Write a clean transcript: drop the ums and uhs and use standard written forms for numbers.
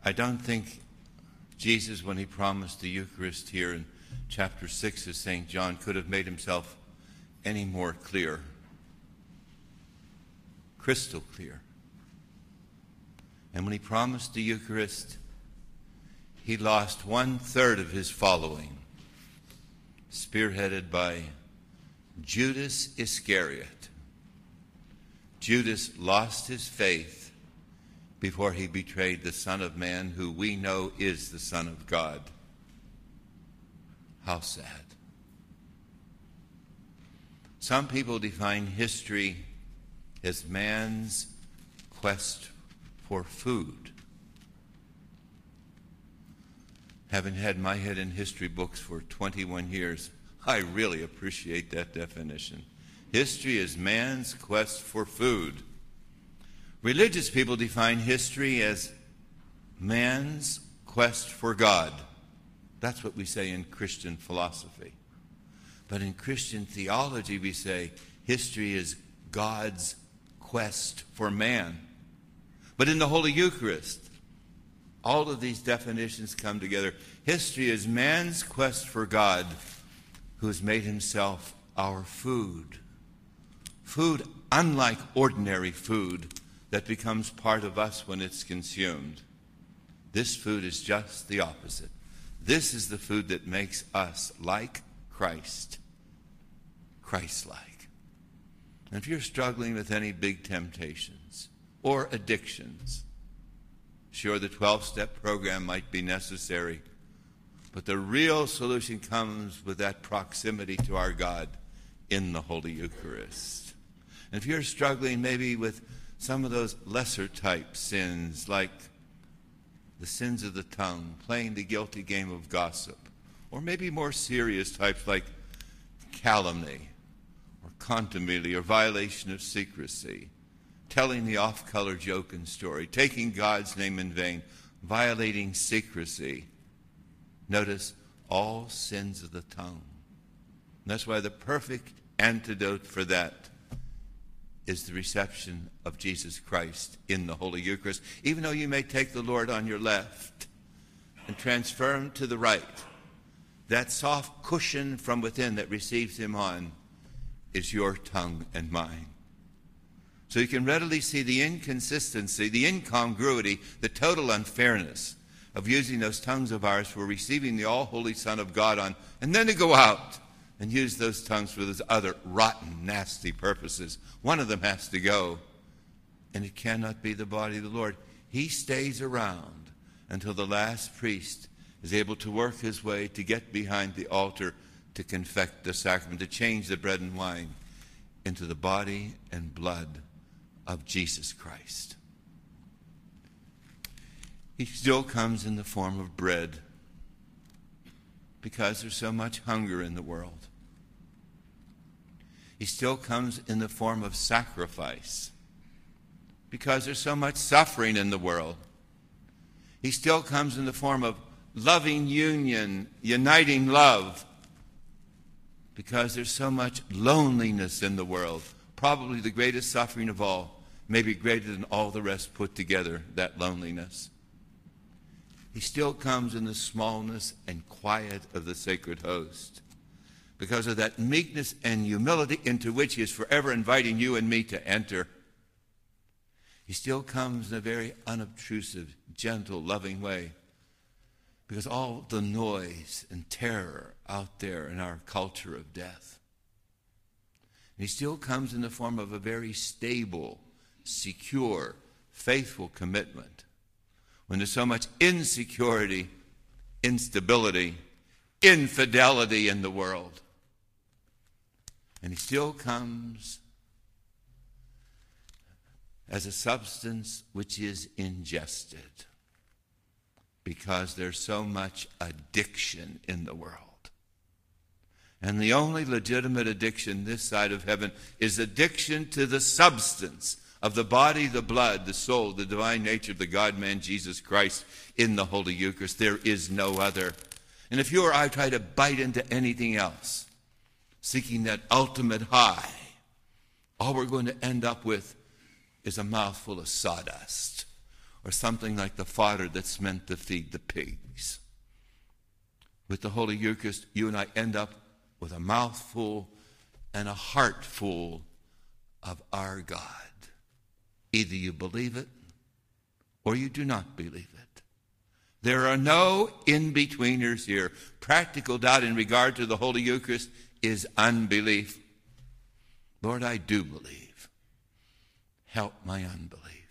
I don't think Jesus, when he promised the Eucharist here in chapter 6 of St. John, could have made himself any more clear, crystal clear. And when he promised the Eucharist, he lost 1/3 of his following, spearheaded by Judas Iscariot. Judas lost his faith before he betrayed the Son of Man, who we know is the Son of God. How sad. Some people define history as man's quest for food. Having had my head in history books for 21 years, I really appreciate that definition. History is man's quest for food. Religious people define history as man's quest for God. That's what we say in Christian philosophy. But in Christian theology, we say history is God's quest for man. But in the Holy Eucharist, all of these definitions come together. History is man's quest for God, who has made himself our food. Food unlike ordinary food that becomes part of us when it's consumed. This food is just the opposite. This is the food that makes us like Christ, Christ-like. And if you're struggling with any big temptations or addictions, sure, the 12-step program might be necessary, but the real solution comes with that proximity to our God in the Holy Eucharist. And if you're struggling maybe with some of those lesser type sins, like the sins of the tongue, playing the guilty game of gossip, or maybe more serious types like calumny or contumely or violation of secrecy, telling the off-color joke and story, taking God's name in vain, violating secrecy. Notice, all sins of the tongue. And that's why the perfect antidote for that is the reception of Jesus Christ in the Holy Eucharist. Even though you may take the Lord on your left and transfer him to the right, that soft cushion from within that receives him on is your tongue and mine. So you can readily see the inconsistency, the incongruity, the total unfairness of using those tongues of ours for receiving the all-holy Son of God on, and then to go out and use those tongues for those other rotten, nasty purposes. One of them has to go, and it cannot be the body of the Lord. He stays around until the last priest is able to work his way to get behind the altar to confect the sacrament, to change the bread and wine into the body and blood of Jesus Christ. He still comes in the form of bread because there's so much hunger in the world. He still comes in the form of sacrifice because there's so much suffering in the world. He still comes in the form of loving union, uniting love, because there's so much loneliness in the world. Probably the greatest suffering of all, maybe greater than all the rest put together, that loneliness. He still comes in the smallness and quiet of the sacred host because of that meekness and humility into which he is forever inviting you and me to enter. He still comes in a very unobtrusive, gentle, loving way because all the noise and terror out there in our culture of death. And he still comes in the form of a very stable, secure, faithful commitment when there's so much insecurity, instability, infidelity in the world. And he still comes as a substance which is ingested because there's so much addiction in the world. And the only legitimate addiction this side of heaven is addiction to the substance of the body, the blood, the soul, the divine nature of the God-man Jesus Christ in the Holy Eucharist. There is no other. And if you or I try to bite into anything else, seeking that ultimate high, all we're going to end up with is a mouthful of sawdust or something like the fodder that's meant to feed the pigs. With the Holy Eucharist, you and I end up with a mouthful and a heart full of our God. Either you believe it or you do not believe it. There are no in-betweeners here. Practical doubt in regard to the Holy Eucharist is unbelief. Lord, I do believe. Help my unbelief.